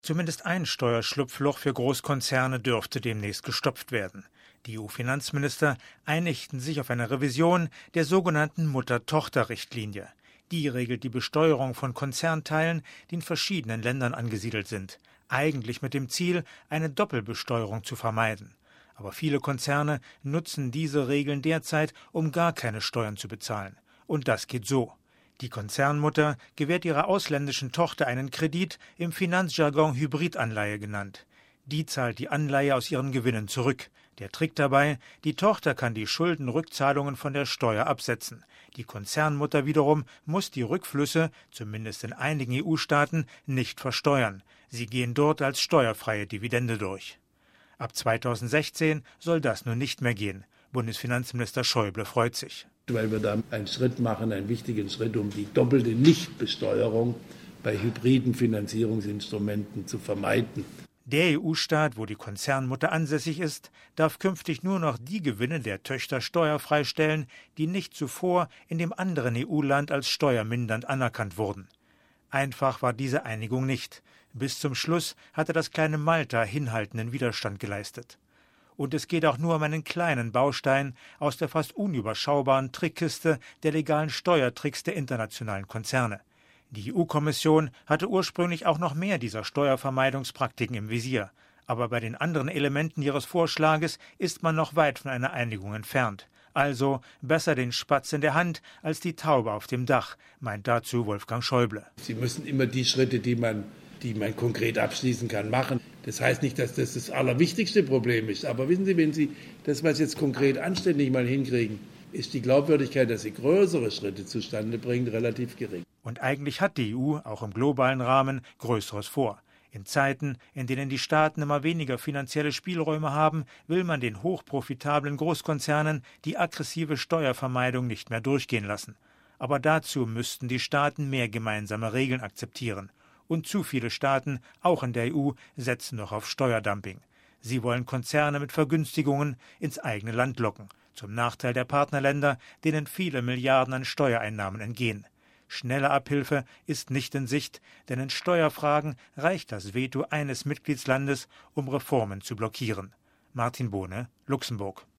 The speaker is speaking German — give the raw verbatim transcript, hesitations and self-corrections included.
Zumindest ein Steuerschlupfloch für Großkonzerne dürfte demnächst gestopft werden. Die E U-Finanzminister einigten sich auf eine Revision der sogenannten Mutter-Tochter-Richtlinie. Die regelt die Besteuerung von Konzernteilen, die in verschiedenen Ländern angesiedelt sind, eigentlich mit dem Ziel, eine Doppelbesteuerung zu vermeiden. Aber viele Konzerne nutzen diese Regeln derzeit, um gar keine Steuern zu bezahlen. Und das geht so. Die Konzernmutter gewährt ihrer ausländischen Tochter einen Kredit, im Finanzjargon Hybridanleihe genannt. Die zahlt die Anleihe aus ihren Gewinnen zurück. Der Trick dabei: Die Tochter kann die Schuldenrückzahlungen von der Steuer absetzen. Die Konzernmutter wiederum muss die Rückflüsse, zumindest in einigen E U-Staaten, nicht versteuern. Sie gehen dort als steuerfreie Dividende durch. Ab zweitausendsechzehn soll das nun nicht mehr gehen. Bundesfinanzminister Schäuble freut sich. Weil wir da einen Schritt machen, einen wichtigen Schritt, um die doppelte Nichtbesteuerung bei hybriden Finanzierungsinstrumenten zu vermeiden. Der E U-Staat, wo die Konzernmutter ansässig ist, darf künftig nur noch die Gewinne der Töchter steuerfrei stellen, die nicht zuvor in dem anderen E U-Land als steuermindernd anerkannt wurden. Einfach war diese Einigung nicht. Bis zum Schluss hatte das kleine Malta hinhaltenden Widerstand geleistet. Und es geht auch nur um einen kleinen Baustein aus der fast unüberschaubaren Trickkiste der legalen Steuertricks der internationalen Konzerne. Die E U-Kommission hatte ursprünglich auch noch mehr dieser Steuervermeidungspraktiken im Visier. Aber bei den anderen Elementen ihres Vorschlages ist man noch weit von einer Einigung entfernt. Also besser den Spatz in der Hand als die Taube auf dem Dach, meint dazu Wolfgang Schäuble. Sie müssen immer die Schritte, die man, die man konkret abschließen kann, machen. Das heißt nicht, dass das das allerwichtigste Problem ist. Aber wissen Sie, wenn Sie das, was jetzt konkret ansteht, nicht mal hinkriegen, ist die Glaubwürdigkeit, dass Sie größere Schritte zustande bringen, relativ gering. Und eigentlich hat die E U, auch im globalen Rahmen, Größeres vor. In Zeiten, in denen die Staaten immer weniger finanzielle Spielräume haben, will man den hochprofitablen Großkonzernen die aggressive Steuervermeidung nicht mehr durchgehen lassen. Aber dazu müssten die Staaten mehr gemeinsame Regeln akzeptieren. Und zu viele Staaten, auch in der E U, setzen noch auf Steuerdumping. Sie wollen Konzerne mit Vergünstigungen ins eigene Land locken, zum Nachteil der Partnerländer, denen viele Milliarden an Steuereinnahmen entgehen. Schnelle Abhilfe ist nicht in Sicht, denn in Steuerfragen reicht das Veto eines Mitgliedslandes, um Reformen zu blockieren. Martin Bohne, Luxemburg.